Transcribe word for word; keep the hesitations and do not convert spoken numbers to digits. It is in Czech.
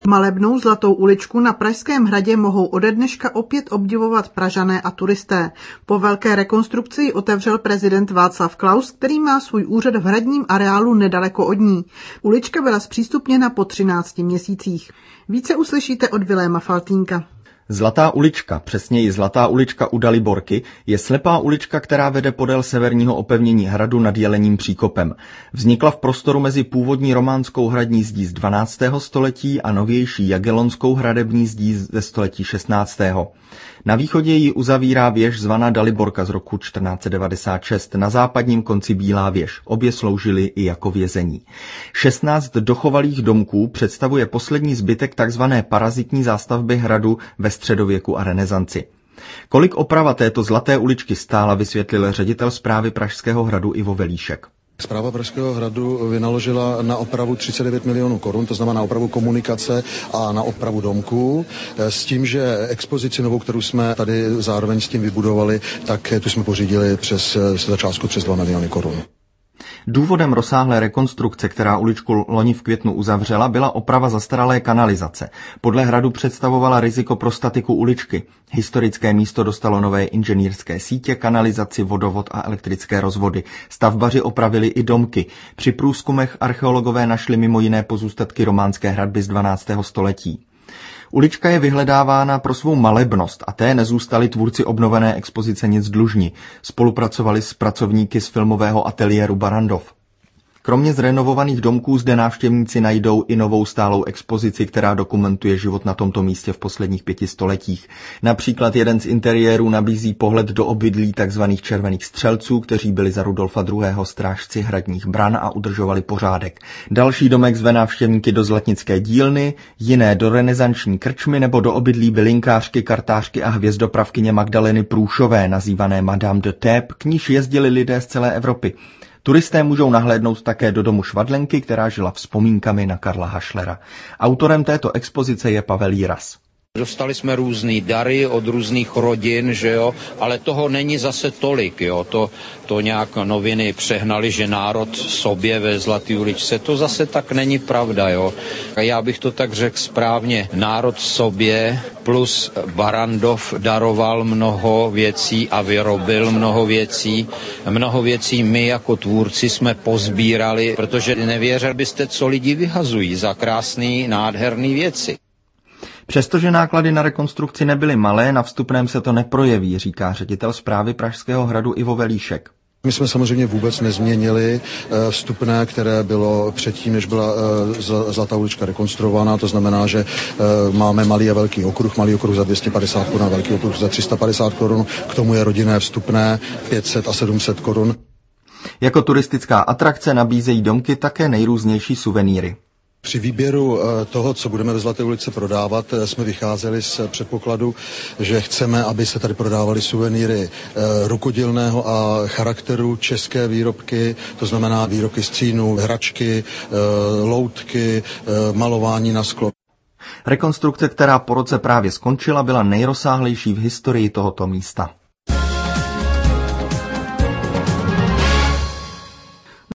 Malebnou Zlatou uličku na Pražském hradě mohou ode dneška opět obdivovat Pražané a turisté. Po velké rekonstrukci ji otevřel prezident Václav Klaus, který má svůj úřad v hradním areálu nedaleko od ní. Ulička byla zpřístupněna po třinácti měsících. Více uslyšíte od Viléma Faltýnka. Zlatá ulička, přesněji Zlatá ulička u Daliborky, je slepá ulička, která vede podél severního opevnění hradu nad Jelením příkopem. Vznikla v prostoru mezi původní románskou hradní zdí z dvanáctého století a novější jagellonskou hradební zdí ze století šestnáctého Na východě ji uzavírá věž zvaná Daliborka z roku čtrnáct set devadesát šest, na západním konci Bílá věž. Obě sloužily i jako vězení. šestnáct dochovalých domků představuje poslední zbytek takzvané parazitní zástavby hradu ve středověku a renesanci. Kolik oprava této Zlaté uličky stála, vysvětlil ředitel správy Pražského hradu Ivo Velíšek. Správa Pražského hradu vynaložila na opravu třicet devět milionů korun, to znamená na opravu komunikace a na opravu domků, s tím, že expozici novou, kterou jsme tady zároveň s tím vybudovali, tak tu jsme pořídili přes za částku přes dva miliony korun. Důvodem rozsáhlé rekonstrukce, která uličku loni v květnu uzavřela, byla oprava zastaralé kanalizace. Podle hradu představovala riziko pro statiku uličky. Historické místo dostalo nové inženýrské sítě, kanalizaci, vodovod a elektrické rozvody. Stavbaři opravili i domky. Při průzkumech archeologové našli mimo jiné pozůstatky románské hradby z dvanáctého století. Ulička je vyhledávána pro svou malebnost a té nezůstali tvůrci obnovené expozice nic dlužni. Spolupracovali s pracovníky z filmového ateliéru Barrandov. Kromě zrenovovaných domků zde návštěvníci najdou i novou stálou expozici, která dokumentuje život na tomto místě v posledních pěti stoletích. Například jeden z interiérů nabízí pohled do obydlí tzv. Červených střelců, kteří byli za Rudolfa druhého. strážci hradních bran a udržovali pořádek. Další domek zve návštěvníky do Zlatnické dílny, jiné do renesanční krčmy nebo do obydlí bylinkářky, kartářky a hvězdopravkyně Magdaleny Průšové, nazývané Madame de Thèbes, k níž jezdili lidé z celé Evropy. Turisté můžou nahlédnout také do domu Švadlenky, která žila vzpomínkami na Karla Hašlera. Autorem této expozice je Pavel Jiras. Dostali jsme různý dary od různých rodin, že jo, ale toho není zase tolik, jo, to, to nějak noviny přehnali, že národ sobě ve Zlaté uličce, to zase tak není pravda, jo. A já bych to tak řekl správně, národ sobě plus Barrandov daroval mnoho věcí a vyrobil mnoho věcí. Mnoho věcí my jako tvůrci jsme pozbírali, protože nevěřili byste, co lidi vyhazují za krásný, nádherný věci. Přestože náklady na rekonstrukci nebyly malé, na vstupném se to neprojeví, říká ředitel správy Pražského hradu Ivo Velíšek. My jsme samozřejmě vůbec nezměnili vstupné, které bylo předtím, než byla Zlatá ulička rekonstruována. To znamená, že máme malý a velký okruh, malý okruh za dvě stě padesát korun a velký okruh za tři sta padesát korun. K tomu je rodinné vstupné pět set a sedm set korun. Jako turistická atrakce nabízejí domky také nejrůznější suvenýry. Při výběru toho, co budeme ve Zlaté ulici prodávat, jsme vycházeli z předpokladu, že chceme, aby se tady prodávaly suvenýry rukodělného a charakteru, české výrobky, to znamená výrobky z cínu, hračky, loutky, malování na sklo. Rekonstrukce, která po roce právě skončila, byla nejrozsáhlejší v historii tohoto místa.